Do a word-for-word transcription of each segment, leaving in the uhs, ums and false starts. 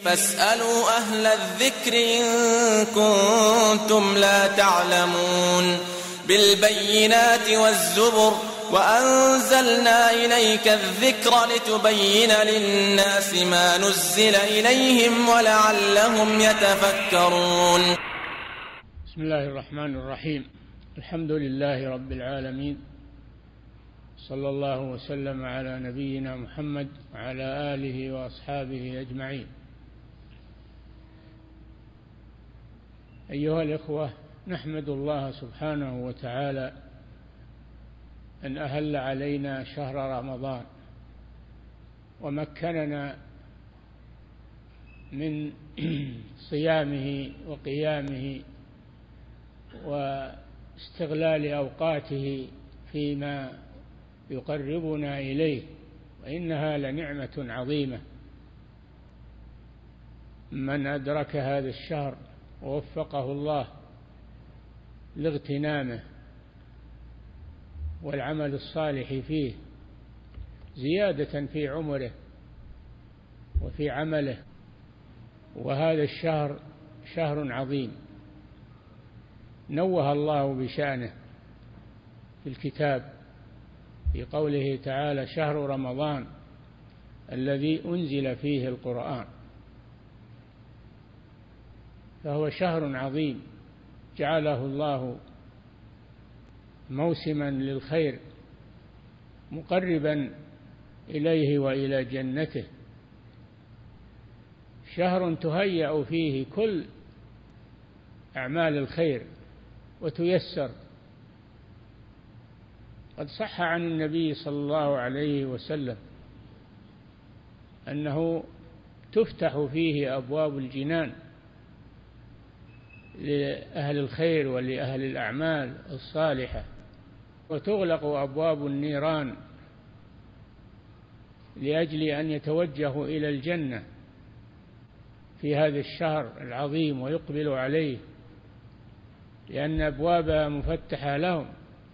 فاسألوا أهل الذكر إن كنتم لا تعلمون بالبينات والزبر وأنزلنا إليك الذكر لتبين للناس ما نزل إليهم ولعلهم يتفكرون. بسم الله الرحمن الرحيم. الحمد لله رب العالمين، صلى الله وسلم على نبينا محمد وعلى آله وأصحابه أجمعين. أيها الإخوة، نحمد الله سبحانه وتعالى أن أهل علينا شهر رمضان ومكننا من صيامه وقيامه واستغلال أوقاته فيما يقربنا إليه، وإنها لنعمة عظيمة. من أدرك هذا الشهر ووفقه الله لاغتنامه والعمل الصالح فيه زيادة في عمره وفي عمله. وهذا الشهر شهر عظيم نوه الله بشأنه في الكتاب في قوله تعالى: شهر رمضان الذي أنزل فيه القرآن. فهو شهر عظيم جعله الله موسما للخير مقربا إليه وإلى جنته، شهر تهيأ فيه كل أعمال الخير وتيسر. قد صح عن النبي صلى الله عليه وسلم أنه تفتح فيه أبواب الجنان لأهل الخير ولأهل الأعمال الصالحة، وتغلق أبواب النيران لأجل أن يتوجهوا إلى الجنة في هذا الشهر العظيم ويقبلوا عليه، لأن أبوابها مفتحة لهم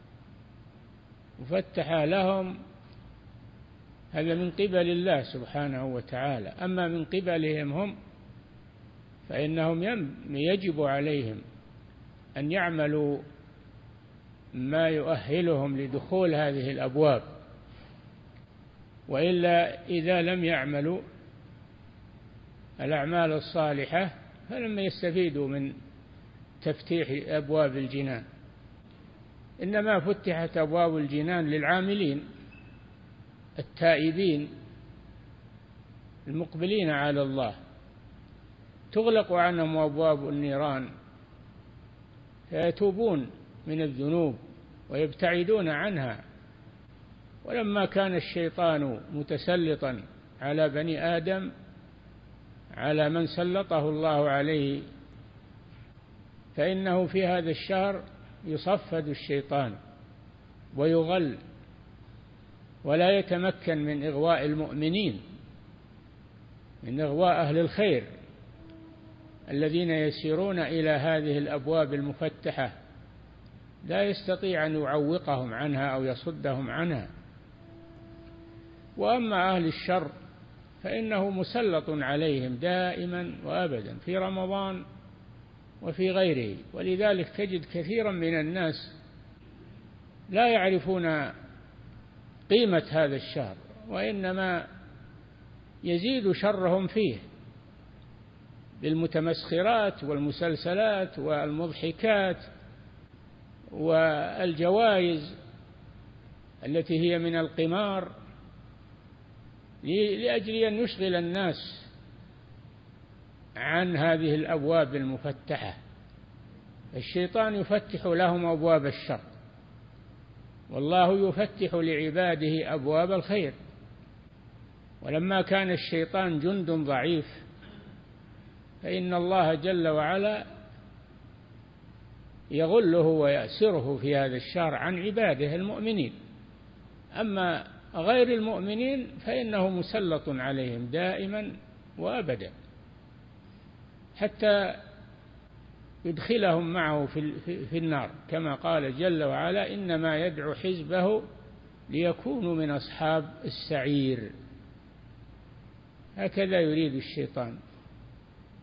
مفتحة لهم هذا من قبل الله سبحانه وتعالى. أما من قبلهم هم فإنهم يجب عليهم أن يعملوا ما يؤهلهم لدخول هذه الأبواب، وإلا إذا لم يعملوا الأعمال الصالحة فلم يستفيدوا من تفتيح أبواب الجنان. إنما فتحت أبواب الجنان للعاملين التائبين المقبلين على الله، تغلق عنهم أبواب النيران فيتوبون من الذنوب ويبتعدون عنها. ولما كان الشيطان متسلطا على بني آدم، على من سلطه الله عليه، فإنه في هذا الشهر يصفد الشيطان ويغل ولا يتمكن من إغواء المؤمنين، من إغواء أهل الخير الذين يسيرون إلى هذه الأبواب المفتحة، لا يستطيع أن يعوقهم عنها أو يصدهم عنها. وأما أهل الشر فإنه مسلط عليهم دائما وأبدا في رمضان وفي غيره. ولذلك تجد كثيرا من الناس لا يعرفون قيمة هذا الشهر، وإنما يزيد شرهم فيه بالمتمسخرات والمسلسلات والمضحكات والجوائز التي هي من القمار، لأجل أن يشغل الناس عن هذه الأبواب المفتحة. الشيطان يفتح لهم أبواب الشر، والله يفتح لعباده أبواب الخير. ولما كان الشيطان جند ضعيف فإن الله جل وعلا يغله ويأسره في هذا الشهر عن عباده المؤمنين. أما غير المؤمنين فإنه مسلط عليهم دائما وأبدا حتى يدخلهم معه في النار، كما قال جل وعلا: إنما يدعو حزبه ليكونوا من أصحاب السعير. هكذا يريد الشيطان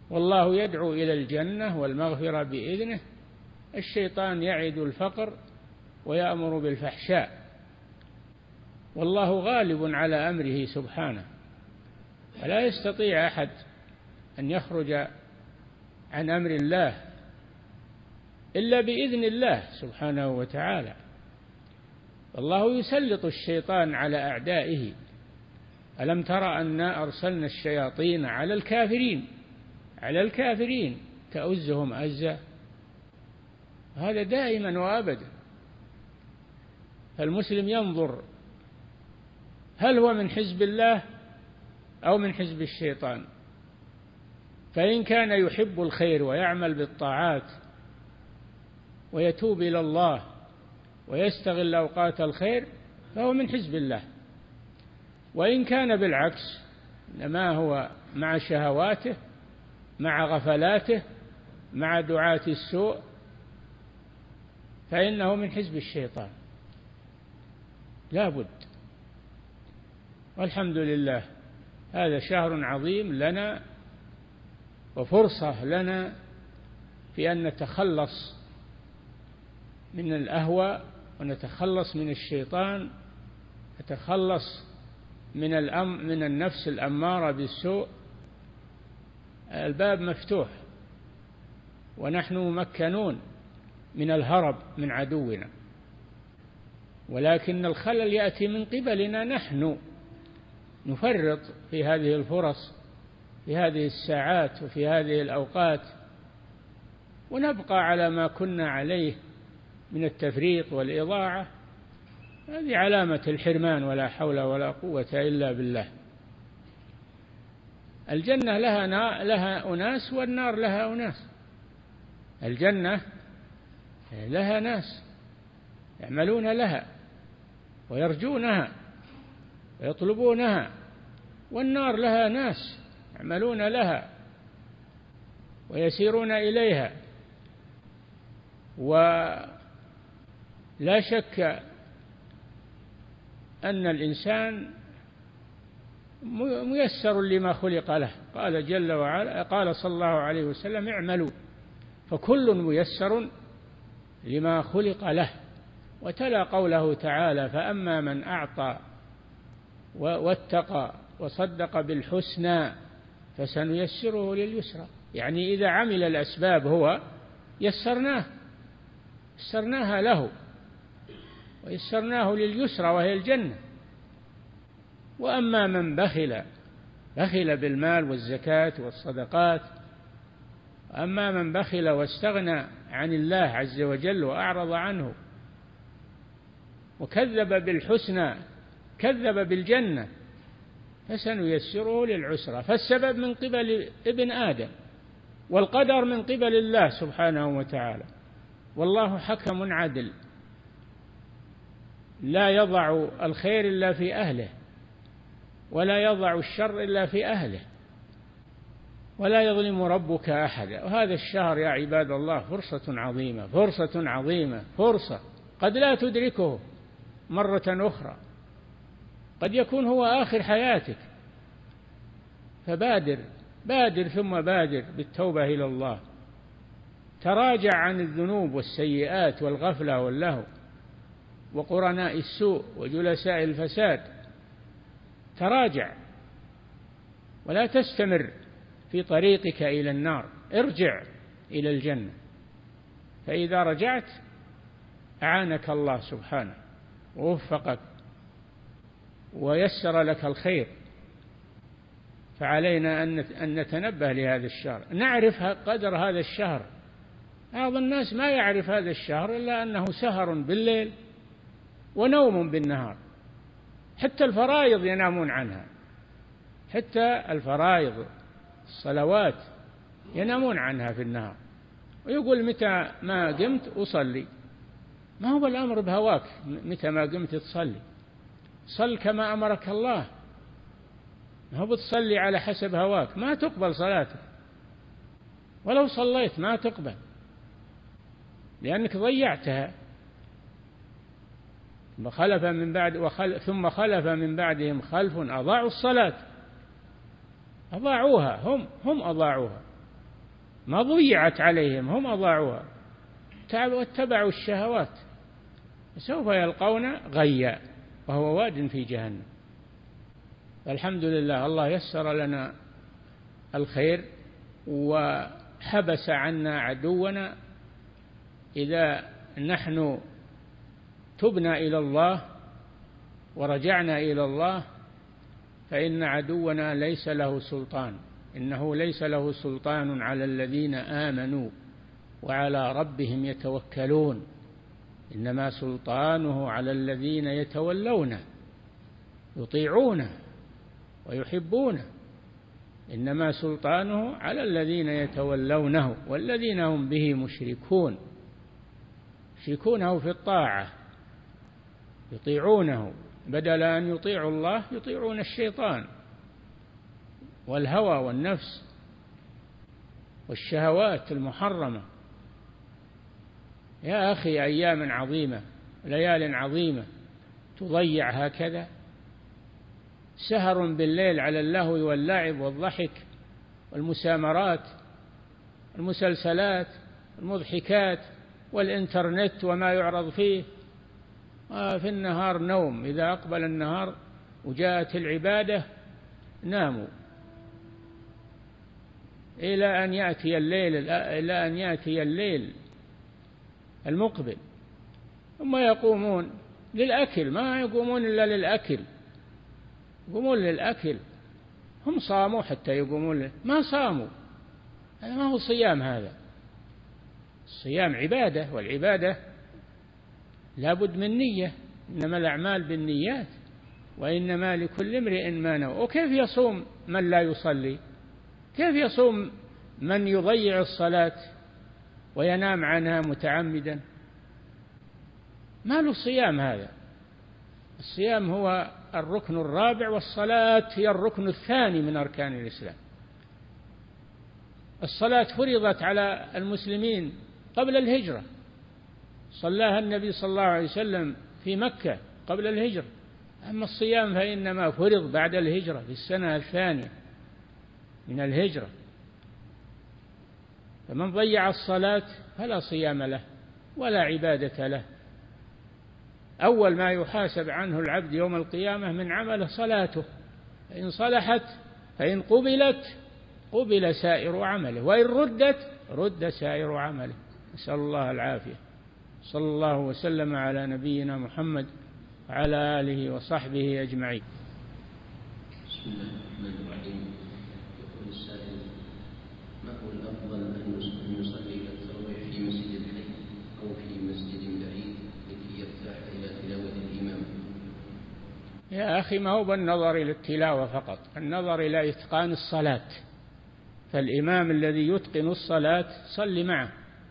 والله يدعو إلى الجنة والمغفرة بإذنه، الشيطان يعد الفقر ويأمر بالفحشاء، والله غالب على أمره سبحانه، فلا يستطيع أحد أن يخرج عن أمر الله إلا بإذن الله سبحانه وتعالى. الله يسلط الشيطان على أعدائه. ألم تر أنا أرسلنا الشياطين على الكافرين على الكافرين تؤزهم أزا، هذا دائما وأبدا. فالمسلم ينظر هل هو من حزب الله أو من حزب الشيطان، فإن كان يحب الخير ويعمل بالطاعات ويتوب إلى الله ويستغل أوقات الخير فهو من حزب الله، وإن كان بالعكس إنما هو مع شهواته مع غفلاته مع دعاة السوء فإنه من حزب الشيطان لا بد. والحمد لله هذا شهر عظيم لنا وفرصة لنا في أن نتخلص من الأهوى ونتخلص من الشيطان، نتخلص من الأم من النفس الأمارة بالسوء. الباب مفتوح ونحن ممكنون من الهرب من عدونا، ولكن الخلل يأتي من قبلنا نحن، نفرط في هذه الفرص في هذه الساعات وفي هذه الأوقات ونبقى على ما كنا عليه من التفريط والإضاعة. هذه علامة الحرمان، ولا حول ولا قوة إلا بالله. الجنة لها لها أناس والنار لها أناس. الجنة لها ناس يعملون لها ويرجونها ويطلبونها، والنار لها ناس يعملون لها ويسيرون إليها. ولا شك أن الإنسان ميسر لما خلق له، قال جل وعلا، قال صلى الله عليه وسلم: اعملوا فكل ميسر لما خلق له. وتلا قوله تعالى: فأما من أعطى واتقى وصدق بالحسنى فسنيسره لليسرى. يعني إذا عمل الأسباب هو يسرناه يسرناها له ويسرناه لليسرى وهي الجنة. وأما من بخل بخل بالمال والزكاة والصدقات، أما من بخل واستغنى عن الله عز وجل وأعرض عنه وكذب بالحسنى، كذب بالجنة، فسنيسره للعسرى. فالسبب من قبل ابن آدم والقدر من قبل الله سبحانه وتعالى. والله حكم عدل، لا يضع الخير إلا في أهله ولا يضع الشر إلا في أهله، ولا يظلم ربك أحدا. وهذا الشهر يا عباد الله فرصة عظيمة، فرصة عظيمة، فرصة قد لا تدركه مرة أخرى، قد يكون هو آخر حياتك. فبادر بادر ثم بادر بالتوبة إلى الله، تراجع عن الذنوب والسيئات والغفلة واللهو وقرناء السوء وجلساء الفساد، تراجع ولا تستمر في طريقك إلى النار، ارجع إلى الجنة. فإذا رجعت أعانك الله سبحانه ووفقك ويسر لك الخير. فعلينا أن نتنبه لهذا الشهر، نعرف قدر هذا الشهر. بعض الناس ما يعرف هذا الشهر إلا أنه سهر بالليل ونوم بالنهار، حتى الفرائض ينامون عنها، حتى الفرائض الصلوات ينامون عنها في النهار، ويقول متى ما قمت أصلي. ما هو الأمر بهواك متى ما قمت تصلي، صل كما أمرك الله، ما هو بتصلي على حسب هواك، ما تقبل صلاتك، ولو صليت ما تقبل لأنك ضيعتها. ثم خلف من بعد وخل ثم خلف من بعدهم خلف أضاعوا الصلاة، أضاعوها، هم هم أضاعوها ما ضيعت عليهم، هم أضاعوها واتبعوا الشهوات، سوف يلقون غيا وهو واد في جهنم. الحمد لله الله يسر لنا الخير وحبس عنا عدونا. إذا نحن تبنا إلى الله ورجعنا إلى الله فإن عدونا ليس له سلطان، إنه ليس له سلطان على الذين آمنوا وعلى ربهم يتوكلون، إنما سلطانه على الذين يتولونه يطيعونه ويحبونه، إنما سلطانه على الذين يتولونه والذين هم به مشركون، يشركونه في الطاعة، يطيعونه بدل أن يطيعوا الله يطيعون الشيطان والهوى والنفس والشهوات المحرمة. يا أخي أيام عظيمة، ليال عظيمة تضيع هكذا، سهر بالليل على اللهو واللعب والضحك والمسامرات، المسلسلات، المضحكات، والإنترنت وما يعرض فيه، في النهار نوم، إذا أقبل النهار وجاءت العبادة ناموا إلى أن يأتي الليل إلى أن يأتي الليل المقبل، ثم يقومون للأكل، ما يقومون إلا للأكل، يقومون للأكل، هم صاموا حتى يقومون، ما صاموا، هذا ما هو صيام، هذا الصيام عبادة، والعبادة لا بد من نية، إنما الأعمال بالنيات وإنما لكل امرئ ما نوى. وكيف يصوم من لا يصلي؟ كيف يصوم من يضيع الصلاة وينام عنها متعمدا؟ ما له صيام هذا. الصيام هو الركن الرابع، والصلاة هي الركن الثاني من أركان الإسلام. الصلاة فرضت على المسلمين قبل الهجرة، صلاها النبي صلى الله عليه وسلم في مكة قبل الهجرة، أما الصيام فإنما فرض بعد الهجرة في السنة الثانية من الهجرة، فمن ضيع الصلاة فلا صيام له ولا عبادة له. أول ما يحاسب عنه العبد يوم القيامة من عمله صلاته، فإن صلحت فإن قبلت قبل سائر عمله، وإن ردت رد سائر عمله، نسأل الله العافية. صلى الله وسلم على نبينا محمد وعلى آله وصحبه أجمعين. بسم الله الرحمن الرحيم. يقول السائل: ما هو الأفضل أن يصلي التراويح في مسجد الحي أو في مسجد بعيد لكي يرتاح إلى تلاوة الإمام؟ يا أخي ما هو بالنظر إلى التلاوة فقط، النظر إلى إتقان الصلاة، فالإمام الذي يتقن الصلاة صل معه،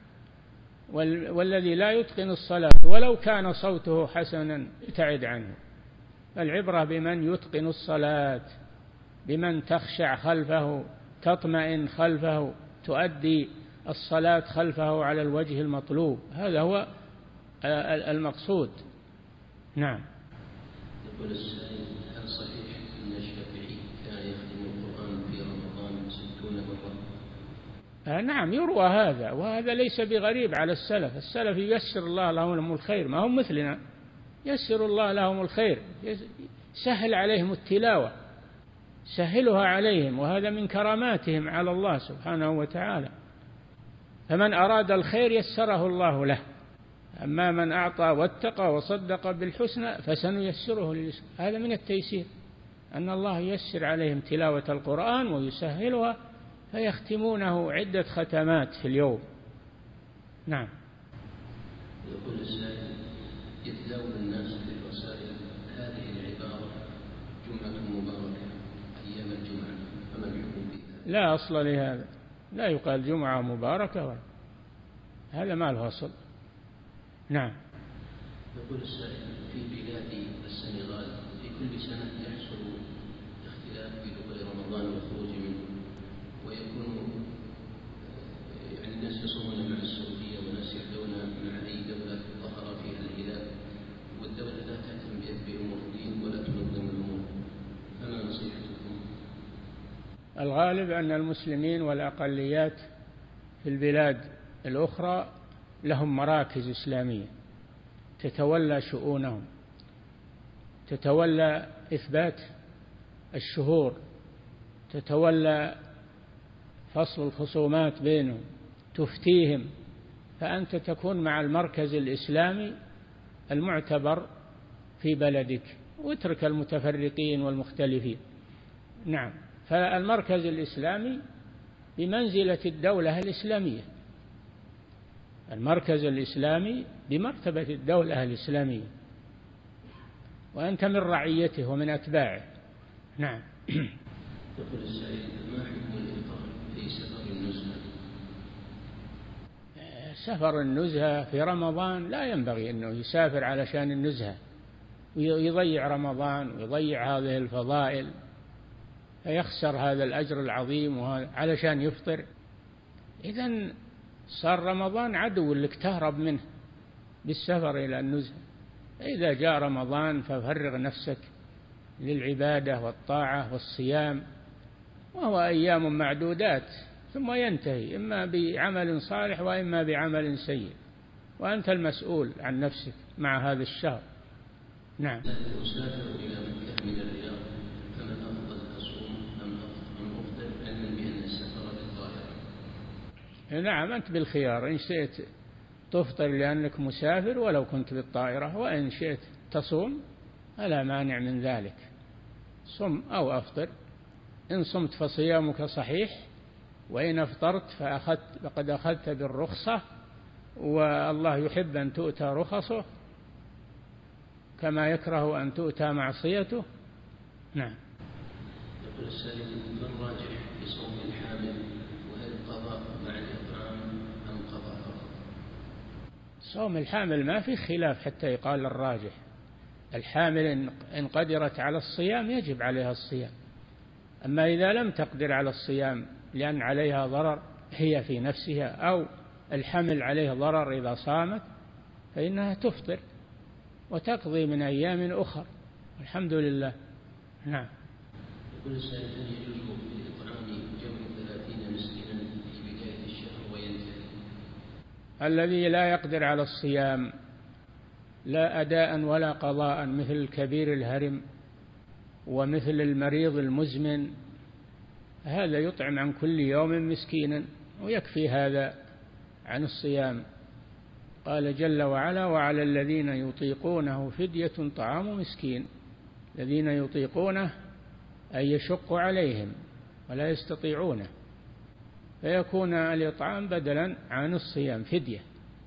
والذي لا يتقن الصلاة ولو كان صوته حسنا ابتعد عنه. العبرة بمن يتقن الصلاة، بمن تخشع خلفه، تطمئن خلفه، تؤدي الصلاة خلفه على الوجه المطلوب، هذا هو المقصود. نعم. يقول السائل: هل صحيح أن الشافعي كان يختم القرآن في رمضان ستون مرة؟ آه نعم يروى هذا، وهذا ليس بغريب على السلف. السلف ييسر الله لهم الخير، ما هم مثلنا، ييسر الله لهم الخير، سهل عليهم التلاوة، سهلها عليهم، وهذا من كراماتهم على الله سبحانه وتعالى. فمن أراد الخير يسره الله له، أما من أعطى واتقى وصدق بالحسنى فسنيسره لليسر. هذا من التيسير، أن الله ييسر عليهم تلاوة القرآن ويسهلها، فيختمونه عدة ختمات في اليوم. نعم. يقول السائل: يتداول الناس في الرسائل هذه العبارة جمعة مباركة أيام الجمعة، فما الحكم بها؟ لا أصل لهذا، لا يقال جمعة مباركة ولا. هذا ما له أصل. نعم. يقول السائل: في بلاد السنغال في كل سنة يحصل اختلاف في دخول رمضان والخروج منه، ويكون يعني الناس يصومون مع السعودية وناس يحضرون مع أي دولة ظهر فيها الهلال، والدولة لا تهتم بأمور الدين ولا تنظم الأمور، فما نصيحتكم؟ الغالب أن المسلمين والأقليات في البلاد الأخرى لهم مراكز إسلامية تتولى شؤونهم، تتولى إثبات الشهور، تتولى فصل الخصومات بينهم، تفتيهم. فأنت تكون مع المركز الإسلامي المعتبر في بلدك، واترك المتفرقين والمختلفين. نعم، فالمركز الإسلامي بمنزلة الدولة الإسلامية، المركز الإسلامي بمرتبة الدولة الإسلامية، وأنت من رعيته ومن أتباعه. نعم. يقول السائل: ما حكم الإفطار في سفر النزهة؟ سفر النزهة في رمضان لا ينبغي أنه يسافر علشان النزهة ويضيع رمضان ويضيع هذه الفضائل، فيخسر هذا الأجر العظيم علشان يفطر. إذن صار رمضان عدو لك تهرب منه بالسفر إلى النزهة. إذا جاء رمضان ففرغ نفسك للعبادة والطاعة والصيام، وهو أيام معدودات ثم ينتهي، إما بعمل صالح وإما بعمل سيء، وأنت المسؤول عن نفسك مع هذا الشهر. نعم. أسافر إلى مكة من الرياض، فمن أفضل أصوم أم أفطر علما بأن السفر بالطائرة؟ نعم، أنت بالخيار، إن شئت تفطر لأنك مسافر ولو كنت بالطائرة، وإن شئت تصوم فلا مانع من ذلك، صم أو أفطر. إن صمت فصيامك صحيح، وإن أفطرت فأخذت فقد أخذت بالرخصة، والله يحب أن تؤتى رخصه كما يكره أن تؤتى معصيته. نعم. يقول السائل: ما الراجح في صوم الحامل، وهل قضاء مع الإطعام أم قضاء فقط؟ صوم الحامل ما في خلاف حتى يقال الراجح. الحامل إن قدرت على الصيام يجب عليها الصيام، أما إذا لم تقدر على الصيام لأن عليها ضرر هي في نفسها، أو الحمل عليه ضرر إذا صامت، فإنها تفطر وتقضي من أيام أخرى. الحمد لله. نعم. يقول السائل: هل يجوز في الإطعام جمع ثلاثين مسكينا في بداية الشهر وينتهي؟ الذي لا يقدر على الصيام لا أداء ولا قضاء، مثل الكبير الهرم ومثل المريض المزمن، هذا يطعم عن كل يوم مسكينا ويكفي هذا عن الصيام. قال جل وعلا: وعلى الذين يطيقونه فدية طعام مسكين. الذين يطيقونه أي يشق عليهم ولا يستطيعونه، فيكون الإطعام بدلا عن الصيام فدية.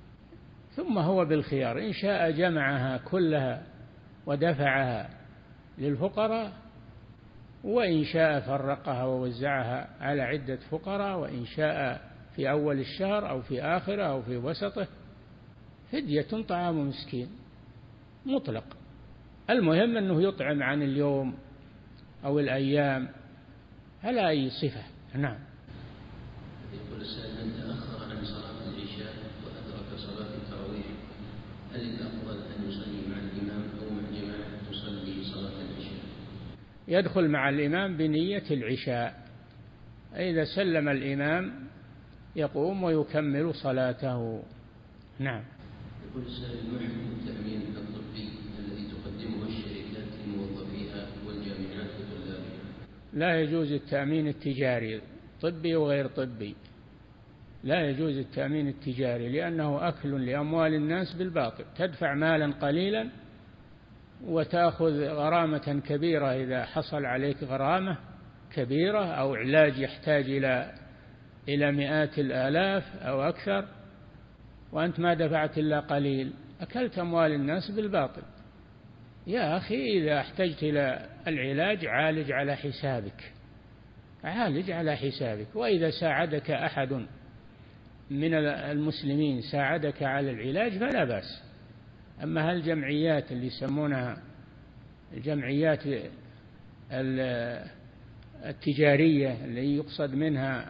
ثم هو بالخيار، إن شاء جمعها كلها ودفعها للفقراء، وإن شاء فرقها ووزعها على عدة فقراء، وإن شاء في أول الشهر أو في آخره أو في وسطه. فدية طعام مسكين مطلق، المهم أنه يطعم عن اليوم أو الأيام على أي صفة. نعم. يقول السائل: من تأخر عن صلاة العشاء وأدرك صلاة التراويح، هل الأفضل أن يصلي مع الإمام أو مع جماعة تصلي صلاة العشاء؟ يدخل مع الإمام بنية العشاء، إذا سلم الإمام يقوم ويكمل صلاته. نعم. يقول السائل: ما حكم التأمين الطبي الذي تقدمه الشركات لموظفيها والجامعات لطلابها؟ لا يجوز التأمين التجاري، طبي وغير طبي، لا يجوز التأمين التجاري، لأنه أكل لأموال الناس بالباطل. تدفع مالا قليلا وتأخذ غرامة كبيرة إذا حصل عليك غرامة كبيرة، أو علاج يحتاج إلى إلى مئات الآلاف أو أكثر، وأنت ما دفعت إلا قليل، أكلت أموال الناس بالباطل. يا أخي، إذا احتجت إلى العلاج عالج على حسابك، عالج على حسابك. وإذا ساعدك أحد من المسلمين ساعدك على العلاج فلا بأس. أما هالجمعيات اللي يسمونها الجمعيات التجارية اللي يقصد منها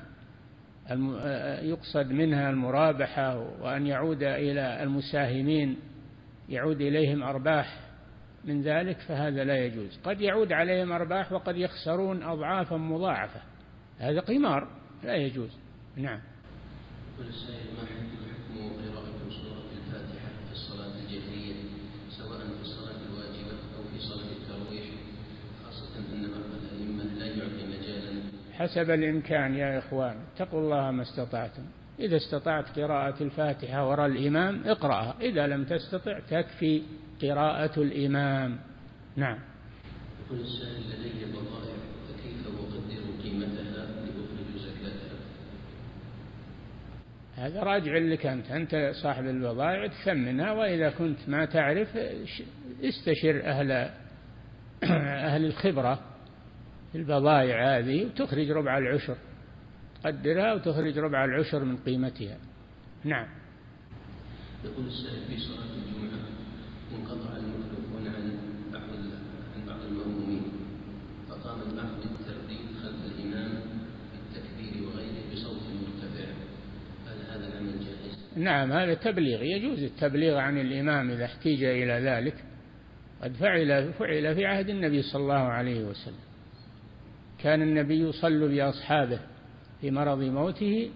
يقصد منها المرابحة، وأن يعود إلى المساهمين يعود إليهم أرباح من ذلك، فهذا لا يجوز. قد يعود عليهم أرباح وقد يخسرون أضعافا مضاعفة، هذا قمار لا يجوز. نعم. يقول السائل: ما حكم قراءة سورة الفاتحة في الصلاة الجهرية سواء في الصلاة الواجبة أو في صلاة التراويح، خاصة أن بعض الأئمة لا يعطي مجالا؟ حسب الإمكان يا إخوان، اتقوا الله ما استطعتم. إذا استطعت قراءة الفاتحة وراء الإمام اقرأها، إذا لم تستطع تكفي قراءة الإمام. نعم. يقول السائل: لدي بضائع فكيف أقدر قيمتها لأخرج زكاتها؟ هذا راجع لك أنت، أنت صاحب البضائع تثمنها، وإذا كنت ما تعرف استشر أهل أهل الخبرة في البضائع هذه وتخرج ربع العشر، قدرها وتخرج ربع العشر من قيمتها. نعم. يقول السائل: في صلاة الجمعة انقطع الميكروفون عن بعض عن بعض المأمومين، فقام البعض بالترديد خلف الإمام بالتكبير وغيره بصوت مرتفع، هل هذا العمل جائز؟ نعم، هذا تبليغ، يجوز التبليغ عن الإمام إذا احتيج إلى ذلك. قد فعل فعل في عهد النبي صلى الله عليه وسلم، كان النبي يصلي بأصحابه في مرض موته،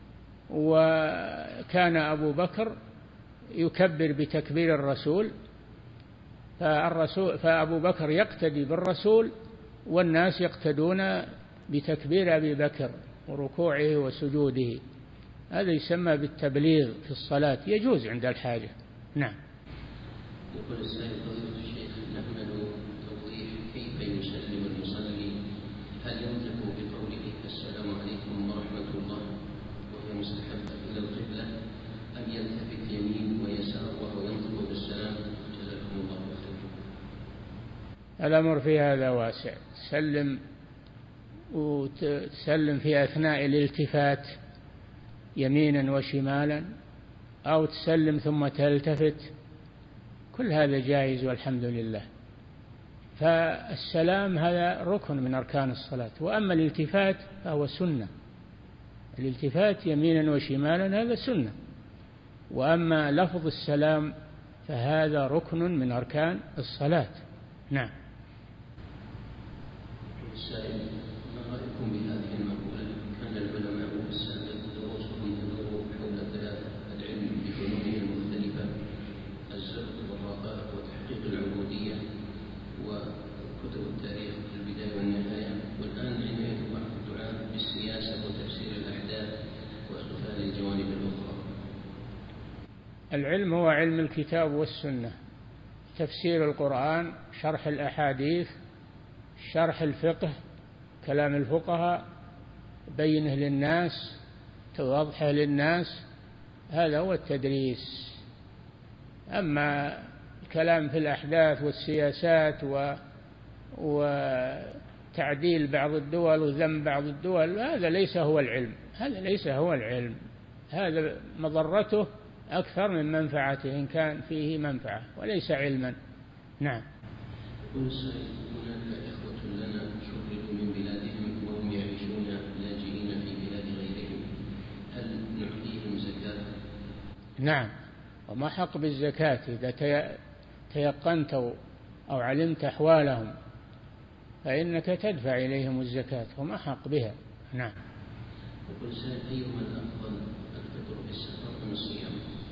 وكان أبو بكر يكبر بتكبير الرسول، فالرسول فأبو بكر يقتدي بالرسول والناس يقتدون بتكبير أبي بكر وركوعه وسجوده. هذا يسمى بالتبليغ في الصلاة، يجوز عند الحاجة. نعم. يقول السائل: فضيلة الشيخ، نأمل توضيح كيف يسلم المصلي، هل ينطق بقوله السلام عليكم ورحمة الله وهي مستحبة إلى القبلة، أم يلتفت يمين ويسار وهو ينطق بالسلام؟ جزاكم الله خيرا. الأمر في هذا واسع، تسلم وتسلم في أثناء الالتفات يمينا وشمالا، أو تسلم ثم تلتفت، كل هذا جائز والحمد لله. فالسلام هذا ركن من أركان الصلاة، وأما الالتفات فهو سنة، الالتفات يمينا وشمالا هذا سنة، وأما لفظ السلام فهذا ركن من أركان الصلاة. نعم. السائل: ما رأيكم بهذه المقولة؟ كان العلماء في السابق دروسهم تدور حول ثلاثة: العلم بفنونه المختلفة، الزهد والرقائق وتحقيق العبودية، وكتب التاريخ في البداية والنهاية، والآن عناية بعض الدعاة بالسياسة وتفسير الأحداث واغفال الجوانب الأخرى. العلم هو علم الكتاب والسنة، تفسير القرآن، شرح الأحاديث، شرح الفقه، كلام الفقهاء، بينه للناس، توضحه للناس، هذا هو التدريس. أما الكلام في الأحداث والسياسات و... وتعديل بعض الدول وذم بعض الدول، هذا ليس هو العلم، هذا ليس هو العلم، هذا مضرته أكثر من منفعته إن كان فيه منفعة، وليس علما. نعم. يقول السائل: هناك إخوة لنا شردوا من بلادهم وهم يعيشون لاجئين في بلاد غيرهم، هل نعطيهم زكاة؟ نعم، وما حق بالزكاة إذا تيقنت أو علمت أحوالهم فإنك تدفع إليهم الزكاة، وما حق بها. نعم. يقول السائل: أيهما الأفضل، الفطر في السفر أم الصيام؟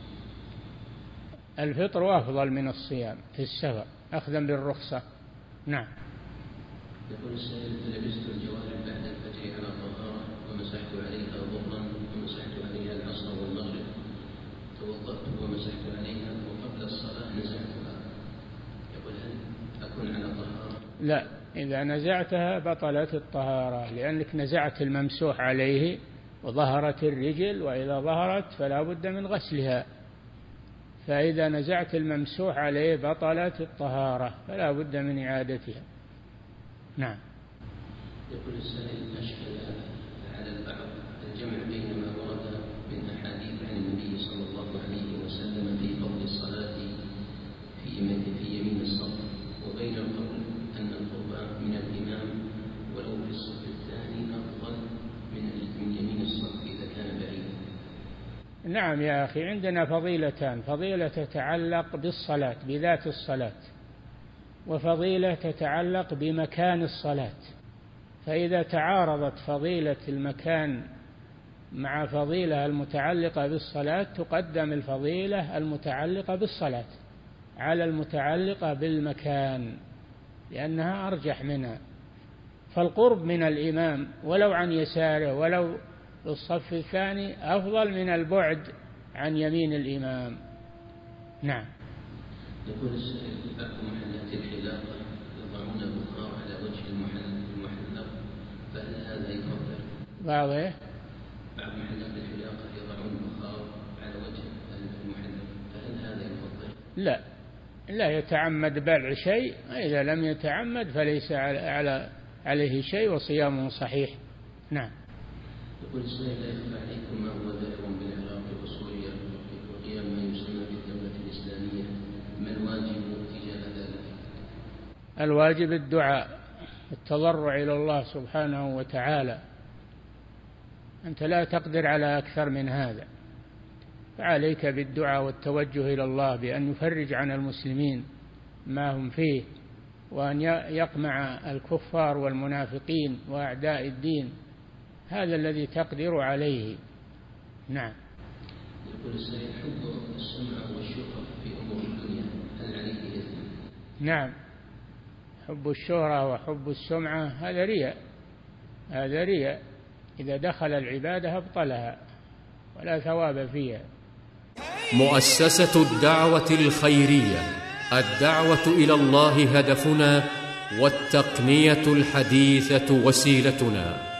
الفطر أفضل من الصيام في السفر أخذا بالرخصة. نعم. يقول السائل: لبست الجوارب بعد الفجر على طهارة ومسحت عليها ظهرا ومسحت عليها العصر والمغرب، توضأت ومسحت عليها وقبل الصلاة نزعتها، يقول هل أكون على طهارة؟ لا، إذا نزعتها بطلت الطهارة، لأنك نزعت الممسوح عليه وظهرت الرجل، وإذا ظهرت فلا بد من غسلها، فإذا نزعت الممسوح عليه بطلت الطهارة فلا بد من إعادتها. نعم. يقول السائل: أشكل على البعض الجمع بين ما ورد من أحاديث عن النبي صلى الله عليه وسلم في فضل الصلاة في يمين الصف، وبين القول أن القرب من الإمام ولو في الصف الثاني أفضل من يمين الصف إذا كان بعيدا. نعم يا أخي، عندنا فضيلتان: فضيلة تتعلق بالصلاة بذات الصلاة، وفضيلة تتعلق بمكان الصلاة. فإذا تعارضت فضيلة المكان مع فضيلة المتعلقة بالصلاة تقدم الفضيلة المتعلقة بالصلاة على المتعلقة بالمكان لأنها أرجح منها. فالقرب من الإمام ولو عن يساره ولو للصف الثاني أفضل من البعد عن يمين الإمام. نعم. يقول السائل: بعض محلات الحلاقة يضعون البخار على وجه المحلق، فهل هذا يفضل؟ بعض إيه؟ بعض محلات الحلاقة يضعون البخار على وجه المحلق، فهل هذا يفضل؟ لا، لا يتعمد بلع شيء، إذا لم يتعمد فليس على عليه شيء وصيامه صحيح. نعم. يقول السائل: لا يخفى عليكم ما هو دائر بالعراق وسوريا وقيام ما يسمى بالدولة الإسلامية، ما الواجب تجاه ذلك؟ الواجب الدعاء، التضرع إلى الله سبحانه وتعالى. أنت لا تقدر على أكثر من هذا، فعليك بالدعاء والتوجه إلى الله بأن يفرج عن المسلمين ما هم فيه، وأن يقمع الكفار والمنافقين وأعداء الدين، هذا الذي تقدر عليه. نعم. يقول السائل: حب السمعة والشهرة في أمور الدنيا هل عليه إثم؟ نعم، حب الشهرة وحب السمعة هذا رياء، هذا رياء، إذا دخل العبادة أبطلها ولا ثواب فيها. مؤسسة الدعوة الخيرية، الدعوة إلى الله هدفنا، والتقنية الحديثة وسيلتنا.